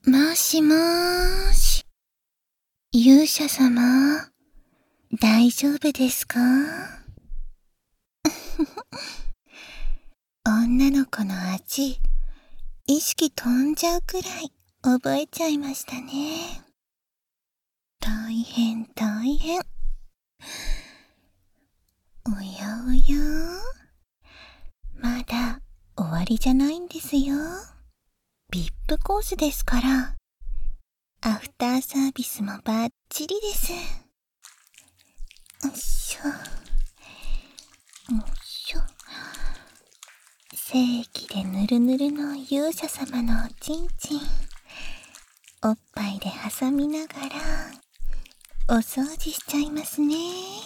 もしもーし。勇者様、大丈夫ですか？女の子の味、意識飛んじゃうくらい覚えちゃいましたね。大変大変。おやおや、まだ終わりじゃないんですよ。VIP コースですから、アフターサービスもバッチリです。よいしょ。よいしょ。正規でぬるぬるの勇者様のおちんちん、おっぱいで挟みながら、お掃除しちゃいますね。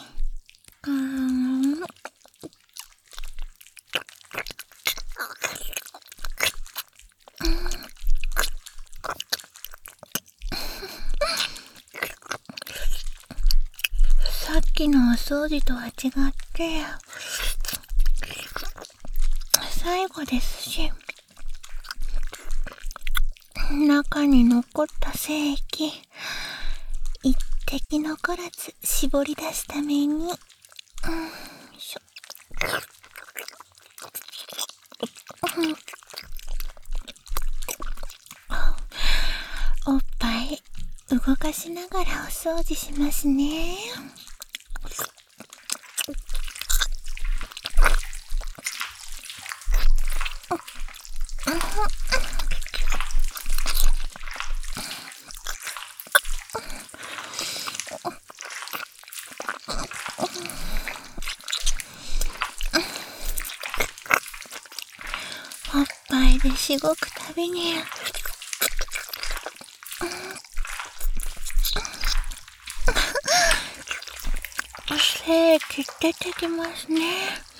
さっきのお掃除とは違って、最後ですし、中に残った精液、一滴残らず絞り出すために、おっぱい動かしながらお掃除しますね。おっぱいでしごくたびに、精液出てきますね。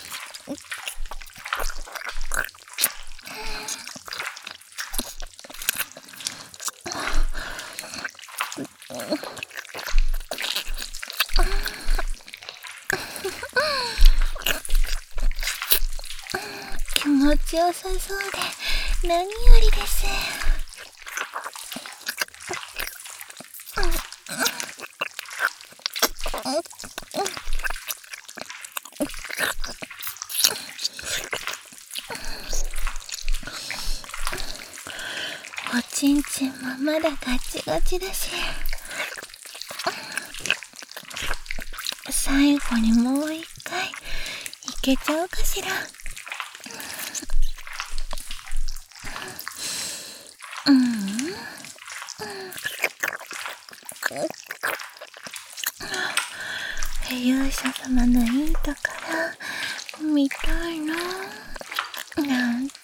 気持ちよさそうで何よりです。おちんちんもまだガチガチだし、最後にもう一回いけちゃうかしら。勇者様のいいところ見たいななんて。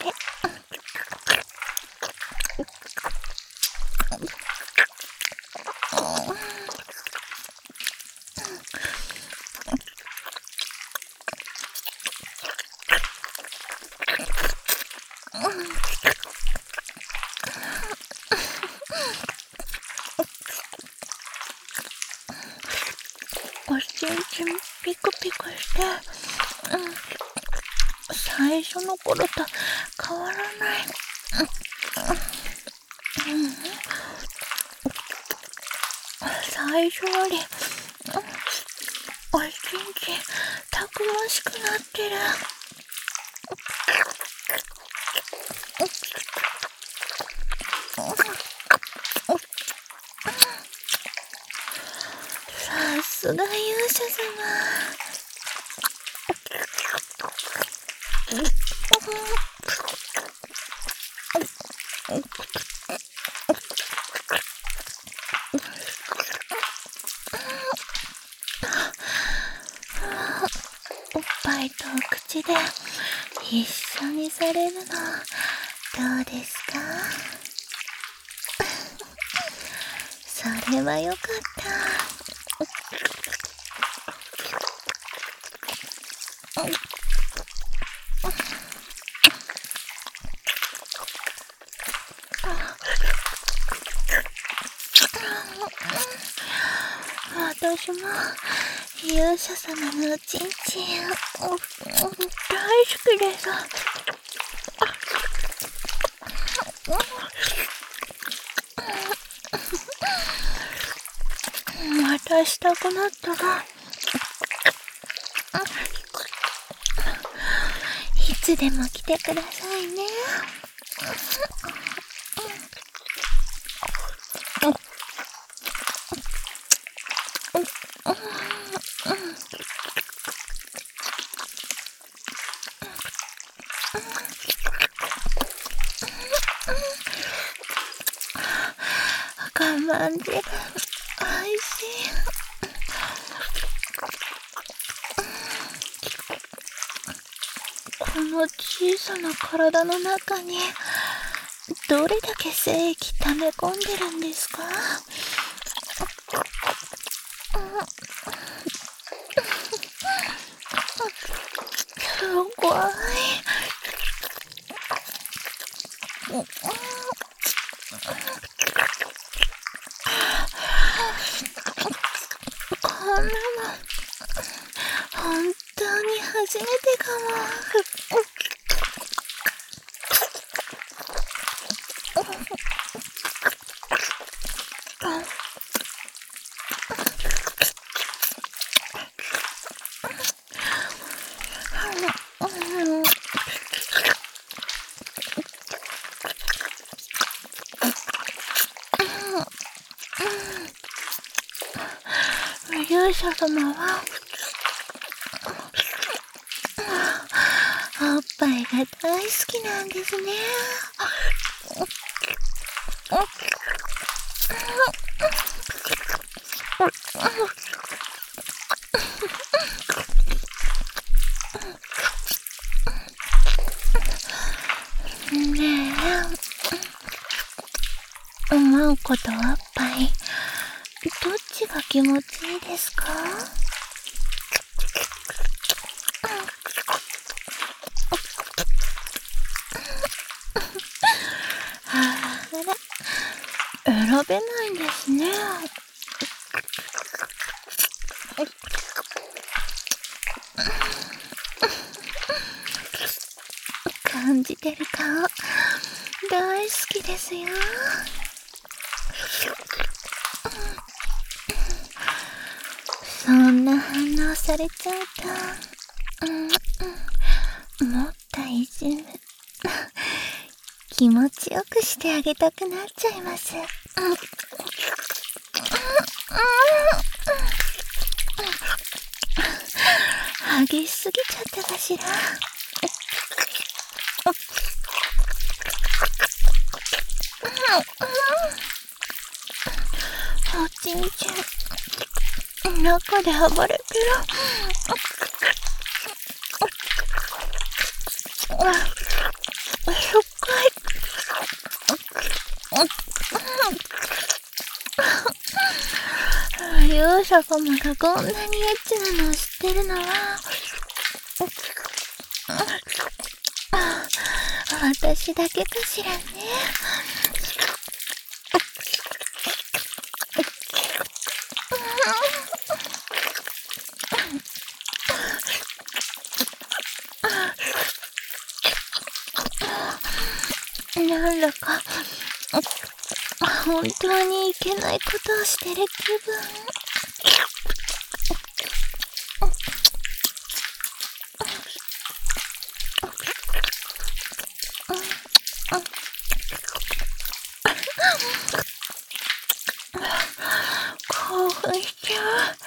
おちんちんピクピクして、最初の頃と変わらない。最初より、おちんちんたくましくなってる。さすが勇者様。おっぱいとお口で一緒にされるのどうですか？それはよかった。私も勇者様のおちんちん大好きです。 またしたくなったが、いつでも来てくださいね。我慢汁、おいしい。この小さな体の中にどれだけ精液溜め込んでるんですか？すごい。こんなの本当に初めてかも。勇者様はおっぱいが大好きなんですね。ねえ、思うことおっぱいどっちが気持ちいいですか？あら、選べないんですね。感じてる顔大好きですよ。そんな反応されちゃうと、もっといじめ気持ちよくしてあげたくなっちゃいます。激しすぎちゃったかしら。おちんちん中で暴れてる。しょっぱい。勇者様がこんなにエッチなのを知ってるのは私だけかしらね。なんだか本当にいけないことをしてる気分。興奮しちゃう。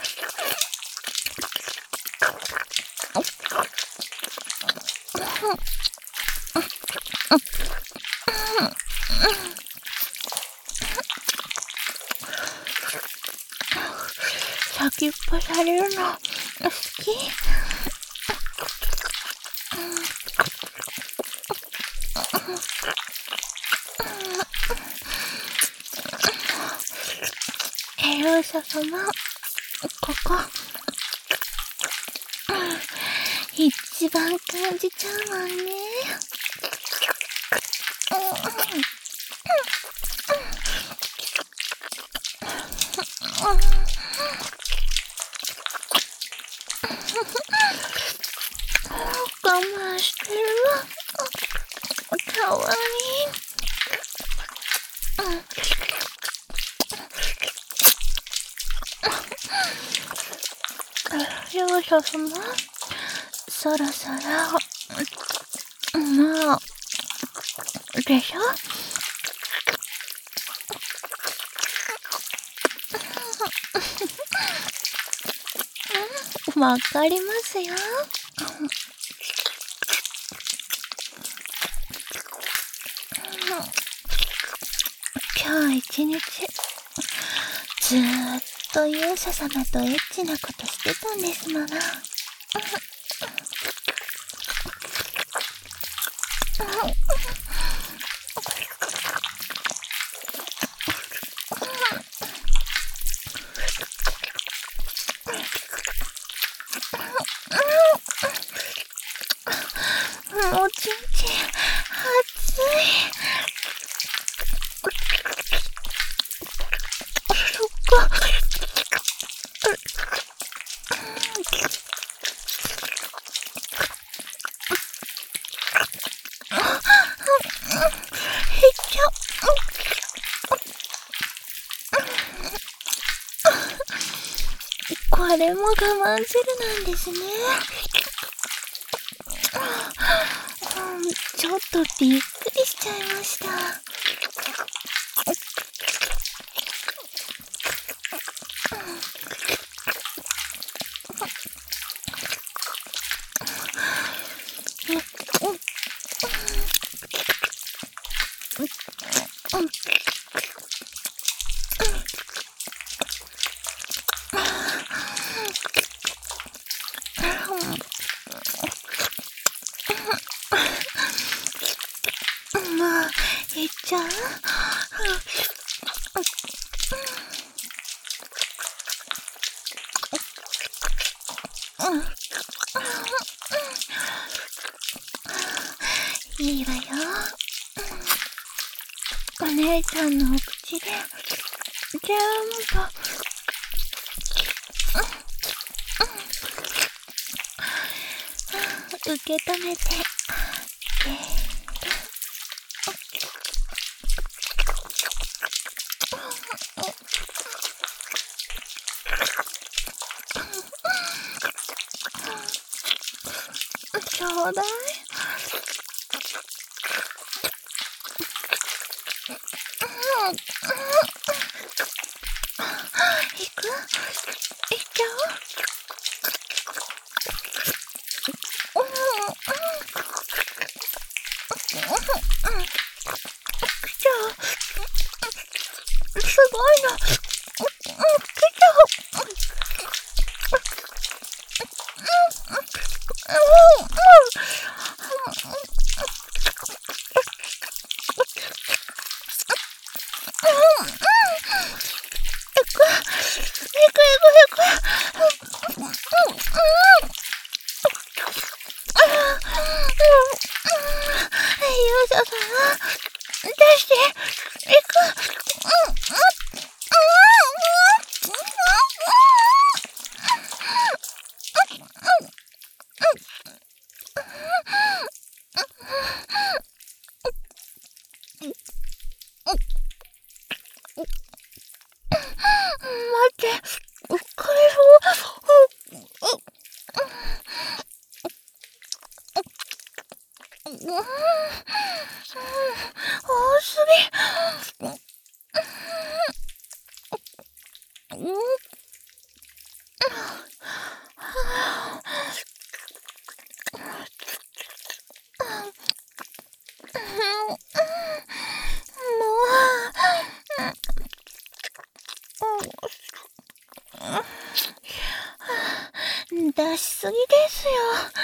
先っぽされるの好き？勇者様、ここ一番感じちゃうもんね。我慢してるわ。かわいい。 両者様、そろそろ、もう、でしょ？わかりますよ。今日一日、ずーっと勇者様とエッチなことしてたんですもの。おちんちん、熱い。そっか。へっちゃ。これも我慢汁なんですね。ちょっとびっくりしちゃいました。もう、いっちゃう？いいわよ。お姉ちゃんのお口で、全部、受け止めてあげる。ちょうだい。いく？いっちゃう？じゃあ、すごいの。来ちゃう。勇者様、出して、いく。待って、うっかりそう。多すぎ。出しすぎですよ。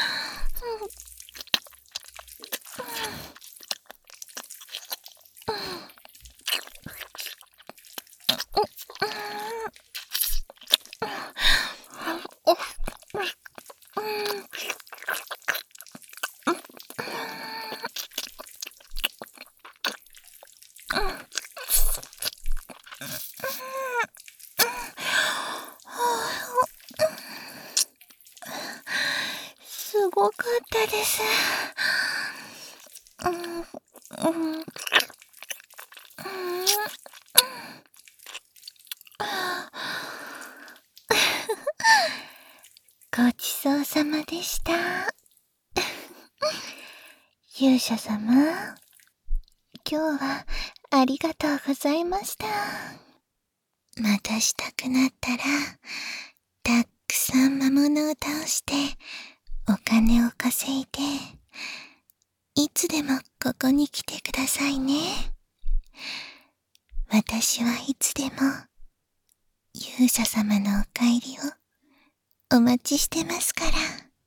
すごかったです。 ごちそうさまでした。勇者様、今日はありがとうございました。またしたくなったら、たくさん魔物を倒して、お金を稼いで、いつでもここに来てくださいね。私はいつでも、勇者様のお帰りをお待ちしてますから。